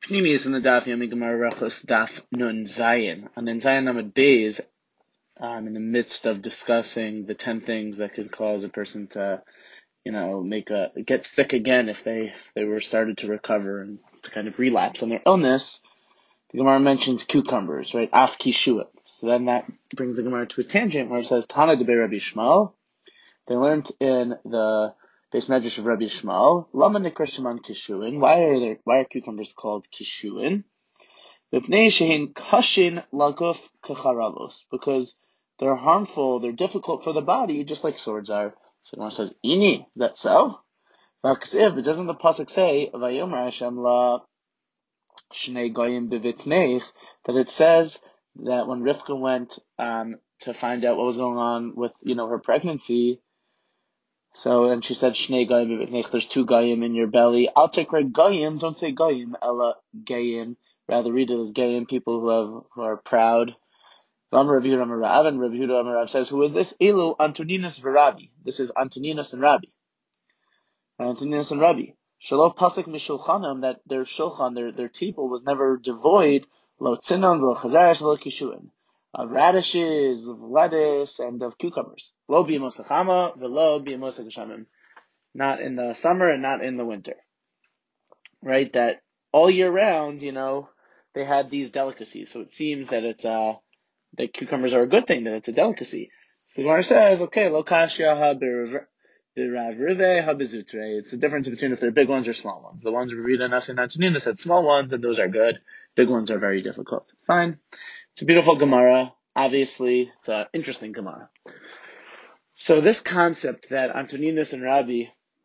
Pneumius in the Daf Yomi Gemara Rechos Daf Nun Zayin. On Nun Zayin Amud Beis, in the midst of discussing the 10 things that could cause a person to, get sick again if they were started to recover and to kind of relapse on their illness, the Gemara mentions cucumbers, right? Af kishuat. So then that brings the Gemara to a tangent where it says Tana de Rabbi Shmuel. They learned in the Beis Medrash of Rabbi Shmuel, Lama nikra sheman kishuin. Why are cucumbers called kishuin? Mipnei shehin kashin laguf kacharavos, because they're harmful, they're difficult for the body, just like swords are. So the Gemara says, Ini, is that so? But doesn't the pasuk say Vayomer Hashem la shnei goyim bevitneich, that it says that when Rivka went to find out what was going on with her pregnancy, and she said shnei goyim bevitneich, there's 2 goyim in your belly. I'll take her goyim, don't say goyim, ella gayim, rather read it as gayim, people who are proud. Rav Yehuda Amar Rav, and Rav Yehuda Amar Rav says, who is this? Elu Antoninus v'Rabbi. This is Antoninus and Rabbi. Antoninus and Rabbi. Shalof pasuk mishulchanam, that their shulchan, their table was never devoid, lo tzinon, lo chazaresh, lo kishuin, of radishes, of lettuce, and of cucumbers. Lo b'yemos hachama, v'lo b'yemos hageshamim. Not in the summer and not in the winter. Right? That all year round, they had these delicacies. So it seems that that cucumbers are a good thing, that it's a delicacy. So the Gemara says, okay, lo kashya ha it's the difference between if they're big ones or small ones. The ones Rabbi Yehuda and Antoninus said small ones, and those are good. Big ones are very difficult. Fine. It's a beautiful Gemara. Obviously, it's an interesting Gemara. So this concept that Antoninus and Rabbi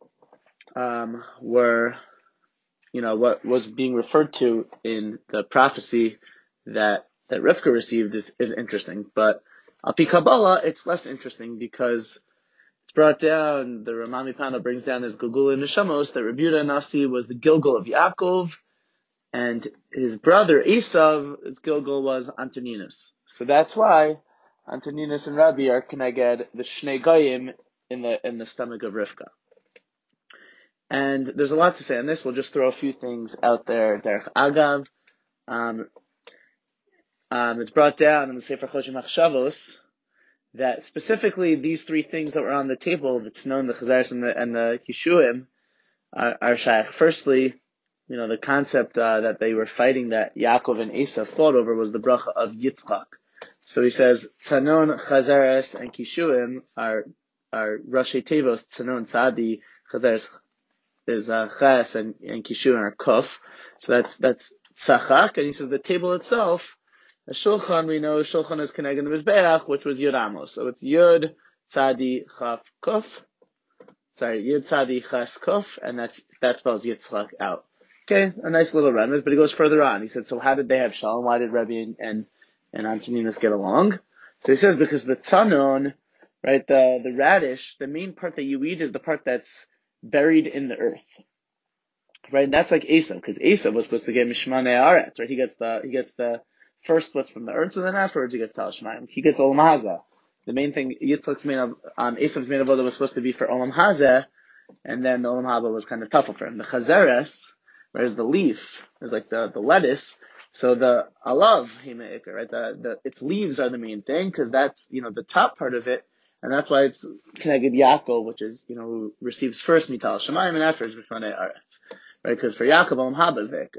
were, what was being referred to in the prophecy that Rivka received is interesting. But al pi Kabbalah, it's less interesting because it's brought down, the Ramami Pana brings down his Gilgul in Neshamos, that Rabbi Yehuda Nasi was the Gilgul of Yaakov, and his brother Esav, his Gilgul was Antoninus. So that's why Antoninus and Rabbi are connected, the Shnei Goyim in the stomach of Rivka. And there's a lot to say on this. We'll just throw a few things out there. Derech Agav, it's brought down in the Sefer Choshim Achshavos that specifically these 3 things that were on the table, that's known, the Chazaris and the Kishuim, are shaykh. Firstly, the concept that they were fighting, that Yaakov and Esav fought over, was the bracha of Yitzchak. So he says, Tzanon, Chazaris, and Kishuim are Rashi Tevos. Tzanon, Tzadi, Chazaris is Ches, and Kishuim are Kuf. So that's Tzachak, and he says the table itself, the Shulchan, we know Shulchan is connected to the Mizbeach, which was Yud Amos. So it's Yud, Tzadi, Chaf, Kuf. Yud, Tzadi, Ches, Kuf, and that spells Yitzchak out. Okay, a nice little remnant, but he goes further on. He said, so how did they have Shalom? Why did Rabbi and Antoninus get along? So he says, because the Tzanon, right, the radish, the main part that you eat is the part that's buried in the earth. Right, and that's like Esav, because Esav was supposed to get Mishmanei Aretz, right? He gets the first splits from the earth, and then afterwards he gets Tal Shemayim. He gets Olam Hazeh. The main thing Yitzchak's made of, Esav's made of was supposed to be for Olam Hazeh, and then the Olam Haba was kind of tough for him. The Chazeres, whereas the leaf is like the lettuce, so the alav himeikar, right? Its leaves are the main thing, because that's, the top part of it, and that's why it's connected Yaakov, which is, who receives first Mital Shemayim, and afterwards Mishmanei Aretz, right? Because for Yaakov, Olam Haba is the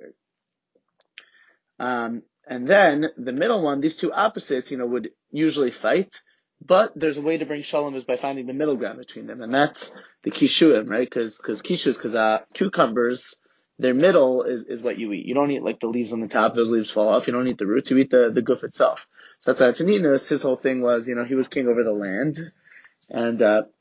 ikar. And then the middle one, these 2 opposites, would usually fight, but there's a way to bring shalom is by finding the middle ground between them, and that's the kishuim, right? Because cucumbers, their middle is what you eat. You don't eat like the leaves on the top; those leaves fall off. You don't eat the roots; you eat the guf itself. So that's Antoninus. His whole thing was, he was king over the land, and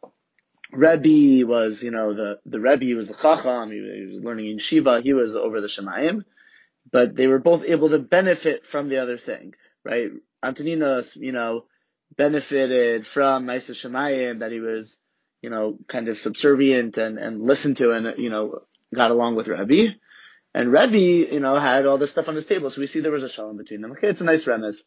Rebbe was, the Rebbe was the chacham. He was learning in Shiva. He was over the Shemayim. But they were both able to benefit from the other thing, right? Antoninus, benefited from Maisa Shemayim, that he was, kind of subservient and listened to and, got along with Rebbe. And Rebbe, had all this stuff on his table. So we see there was a shalom between them. Okay, it's a nice remez.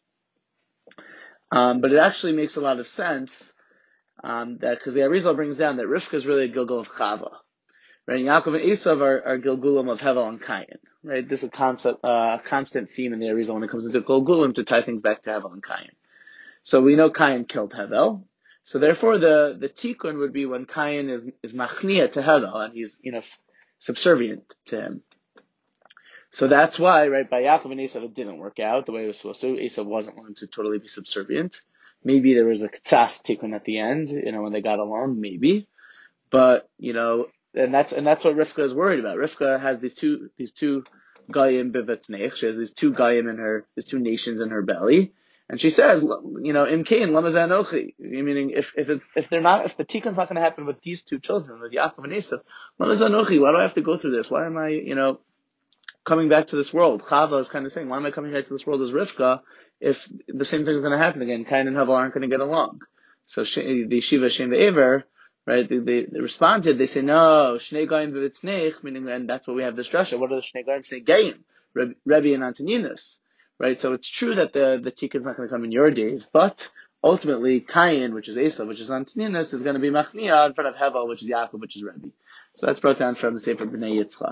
But it actually makes a lot of sense, that, because the Arizal brings down that Rivka is really a Gilgul of Chava. Right? And Yaakov and Esav are Gilgulim of Hevel and Kayin. right? This is a constant theme in the Arizal when it comes to Gilgulim to tie things back to Hevel and Cain. So we know Cain killed Hevel. So therefore the tikkun would be when Cain is machnia to Hevel and he's, subservient to him. So that's why, right, by Yaakov and Esav, it didn't work out the way it was supposed to. Esav wasn't willing to totally be subservient. Maybe there was a ktsas tikkun at the end, when they got along, maybe. But, and that's what Rivka is worried about. Rivka has these two Goyim bivatnech. She has these two Goyim these two nations in her belly. And she says, Im Kain, lama zanochi. Meaning, if the tikkun's not going to happen with these two children, with Yaakov and Esav, lama zanochi, why do I have to go through this? Why am I, coming back to this world? Chava is kind of saying, why am I coming back to this world as Rivka if the same thing is going to happen again? Cain and Hevel aren't going to get along. So the Shiva Shem Ve'ever, right, they responded, they say, no, Shnei Goyim V'Vitznech, meaning, and that's what we have this drasha. What are the Shnei Goyim? Shnei Goyim, Rebbe and Antoninus, right? So it's true that the tikkun's not going to come in your days, but ultimately Cain, which is Esav, which is Antoninus, is going to be Machniah in front of Hevel, which is Yaakov, which is Rebbe. So that's brought down from the Sefer B'nai Yitzchak.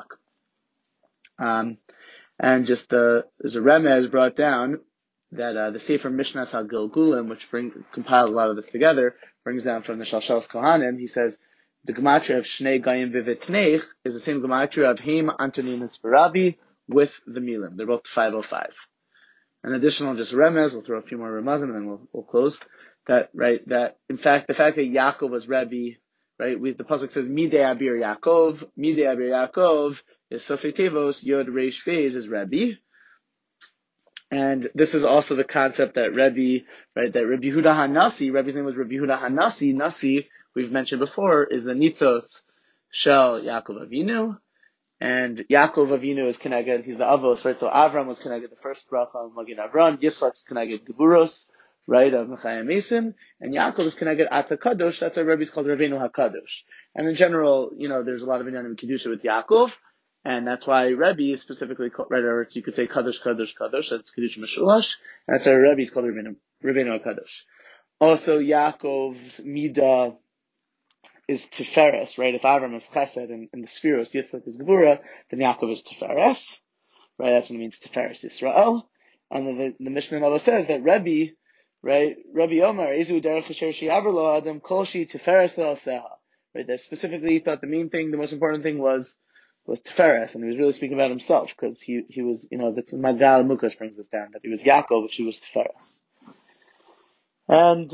And just there's a remez brought down that the Sefer Mishnas HaGilgulim, which compiles a lot of this together, brings down from the Shalshelas Kohanim. He says the gematria of Shnei Goyim V'Vitznech is the same gematria of Haim Antoninus V'Rabi with the Milim. They're both 505. An additional just remez, we'll throw a few more remezim and then we'll close. That in fact the fact that Yaakov was Rebbe, right? The pasuk says Midei Abir Yaakov is Sofei Tevos, Yod Reish Beis is Rebbe. And this is also the concept that Rebbe, right, that Rebbe Yehuda HaNasi, Rebbe's name was Rebbe Yehuda HaNasi. Nasi, we've mentioned before, is the Nitzot Shel Yaakov Avinu. And Yaakov Avinu is connected, he's the Avos, right? So Avram was connected, the first bracha of Magid Avram. Yitzchak's connected Geburos, right, of Mechayim Mesim. And Yaakov is connected Ata Kadosh, that's why Rebbe's called Rebbeinu HaKadosh. And in general, there's a lot of inyanim Kedusha with Yaakov. And that's why Rebbe is specifically called, right, or you could say Kadosh, Kadosh, Kadosh, that's Kedusha Meshulash. And that's why Rebbe is called Rebbeinu HaKadosh. Also, Yaakov's Midah is Tiferes, right? If Avram is Chesed and the Spheros, Yitzchak is Gevura, then Yaakov is Tiferes, right? That's what it means, Tiferes Yisrael. And then the Mishnah Nala says that Rebbe, right? Rebbe Omar, Ezu Derech Asher She'aver Lo Adam Kol Shi Tiferes Le'Alseha, right? That specifically he thought the main thing, the most important thing was Tiferes, and he was really speaking about himself, because he was, that's what Magal Mukash brings this down, that he was Yaakov, but he was Tiferes. And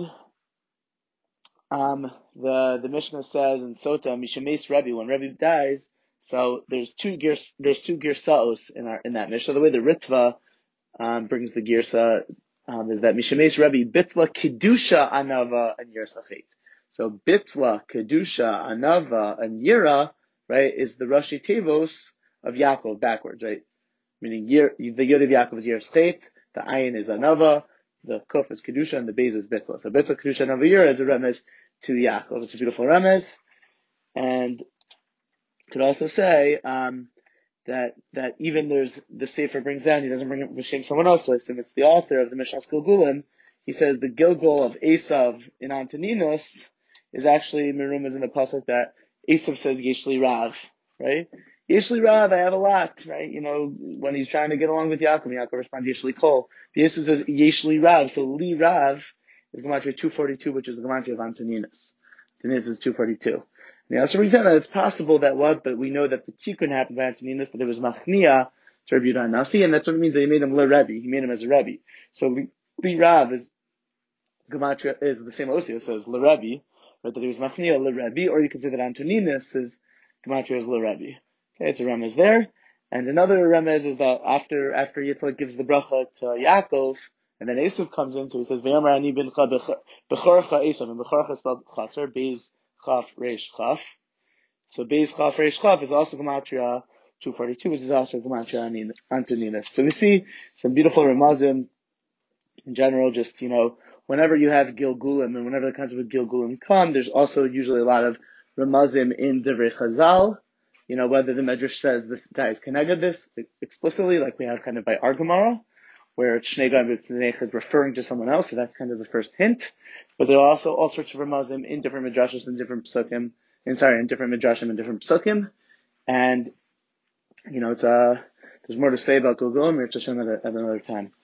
the Mishnah says in Sota, Mishemes Rebbe, when Rebbe dies, so there's two girsaos in that Mishnah. The way the Ritva brings the girsa is that Mishemes Rebbe bitla kedusha anava and yirsachet. So bitla kedusha anava and yira, right, is the Rashi Tevos of Yaakov backwards, right? Meaning the Yod of Yaakov is yirsachet, the Ayin is anava, the Kuf is kedusha, and the Beis is bitla. So bitla kedusha anava yira is a remez to Yaakov. It's a beautiful remez, and could also say that even there's the Sefer brings down, he doesn't bring it b'shem someone else, so I assume it's the author of the Mishnas Gilgulim. He says the Gilgul of Esav in Antoninus is actually merumas in the pasuk that Esav says Yeshli Rav, right? Yeshli Rav, I have a lot, right? When he's trying to get along with Yaakov responds Yeshli Kol. The Esav says Yeshli Rav, so Li Rav is Gematria 242, which is the Gematria of Antoninus. Antoninus is 242. And also reason that it's possible that but we know that the tikkun happened by Antoninus, but there was Machnia to Rebbe Yehuda HaNasi, and that's what it means that he made him Le Rebbe. He made him as a Rebbe. So Li Rav is Gematria, is the same Osio, so it's Le Rebbe, right? That he was Machnia Le Rebbe, or you can say that Antoninus is Gematria is Le Rebbe. Okay, it's a remez there. And another remez is that after Yitzchak gives the bracha to Yaakov, and then Esav comes in, so he says, V'yamar ani bincha b'chorcha Esav, and b'chorcha is spelled chaser, Beis Chaf Reish Chaf. So Beis Chaf Reish Chaf is also Gematria 242, which is also Gematria Antoninus. So we see some beautiful remazim in general, just, whenever you have Gilgulim, and whenever the concept of Gilgulim come, there's also usually a lot of remazim in Divrei Chazal, whether the Medrash says this guy is connected this explicitly, like we have kind of by our Gemara, where Shnei Goyim V'Vitznech is referring to someone else, so that's kind of the first hint. But there are also all sorts of remazim in different midrashos and different psukim, in different midrashim and different psukim. And, There's more to say about Gilgul, and Mir Hashem at another time.